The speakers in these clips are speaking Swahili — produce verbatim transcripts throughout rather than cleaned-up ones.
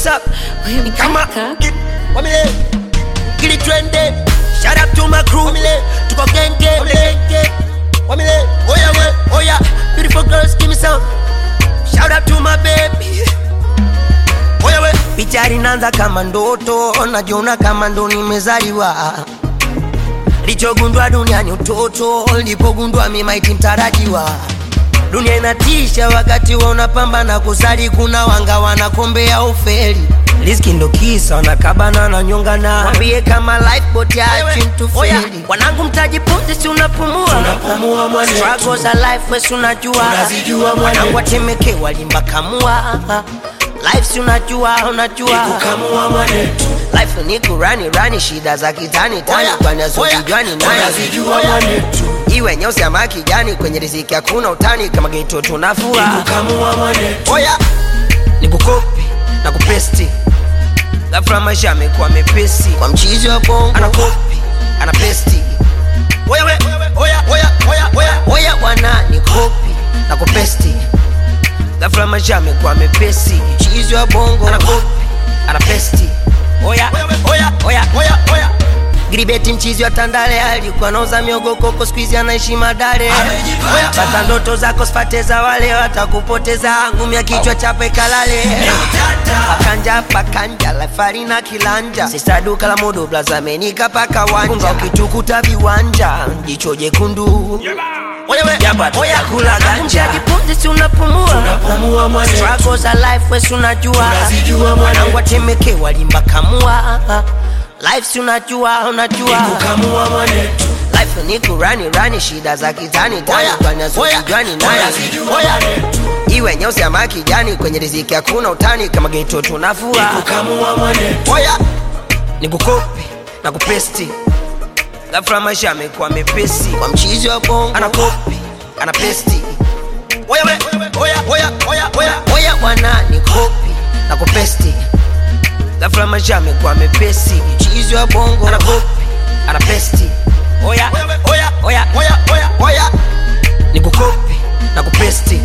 what's up? Come on, get, what me there? Get it trended. Shout out to my crew, me there. To go gang gang, what me there? Oh yeah, well, oh yeah. Beautiful girls, give me some. Shout out to my baby. Oh yeah, well. Picha linaanza kama ndoto, najiona kama ndo nimezaliwa. Lichogundwa duniani utoto, lipogundwa mimi maiti mtarajiwa. Dunia inatisha wakati wa unapambana kusali, kuna wanga wanakombea ufeli. Riziki ndo kisa wanakabana na nyongana, mwambie kama lifeboat ya chintu feli. Wanangu mtajipunzi si unapumua, unapumua mwane. Struggles are life we si unajua, unazijua mwane. Wanangu watemeke walimba kamua, life si unajua, unajua niku kamua mwane. Life ni kurani rani, shida za kitani tani, kwa nyazo kijwani na unazijua mwane. Iwe nyeusi ama kijani, kwenye riziki hakuna utani, kama geto tunafua niku kamua mwane. Oya, niku copy na kupesti, ghafla maisha yamekuwa mepesi. Kwa mchizi wa bongo ana copy, ana pesti. Oya we, oya, oya, oya, oya, oya wana ni copy na kupesti, ghafla maisha yamekuwa mepesi. Mchizi wa bongo ana copy, ana pesti. Oya, oya, oya, oya, oya. Gribeti mchizi wa Tandale, alikuwa nauza miogo koko, squeeze anaishi Madale. Oya, pata ndoto zako sifate za wale watakupoteza, ngumi ya kichwa chape kalale. Pakanja, pakanja, lafari na kilanja, sisa duka la modo blaza menika paka wanja. Unga ukitukuta viwanja, jicho jekundu. Oya we, oya kula ganja. Jipunzi si unapumua, unapumua mwane. Struggles are life we si unajua, unazijua mwane. Wanangu watemeke walimba kamua, life si unajua, unajua niku kamua mwane. Life ni kurani rani, shida za kitani tani, kwa nyazo kijwani na unazijua mwane. Iwe nyeusi ama kijani, kwenye riziki hakuna utani, kama geto tunafua niku kamua mwane. Oya, niku copy na kupesti, ghafla maisha yamekuwa mepesi. Kwa mchizi wa bongo ana copy, ana pesti. Oya we, oya, oya, oya, oya, oya wana ni copy na kupesti, ghafla maisha yamekuwa mepesi. Mchizi wa bongo ana copy, ana pesti. Oya, oya, oya, oya, oya, oya niku copy na kupesti,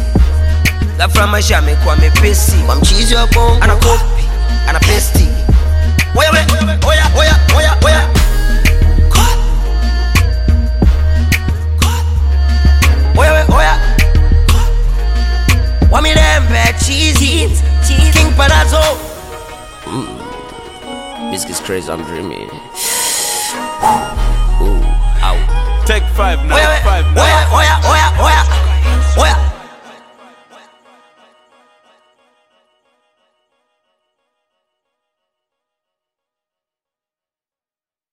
ghafla maisha yamekuwa mepesi. Kwa mchizi wa bongo ana copy, ana pesti. Oya we, oya, oya, oya, oya. Oya we, oya. Wamilembe cheesy, King Palazzo. Mm. Biscuits crazy, I'm dreaming. Ooh, ow. Take five now, Oya we, five now. oya, oya.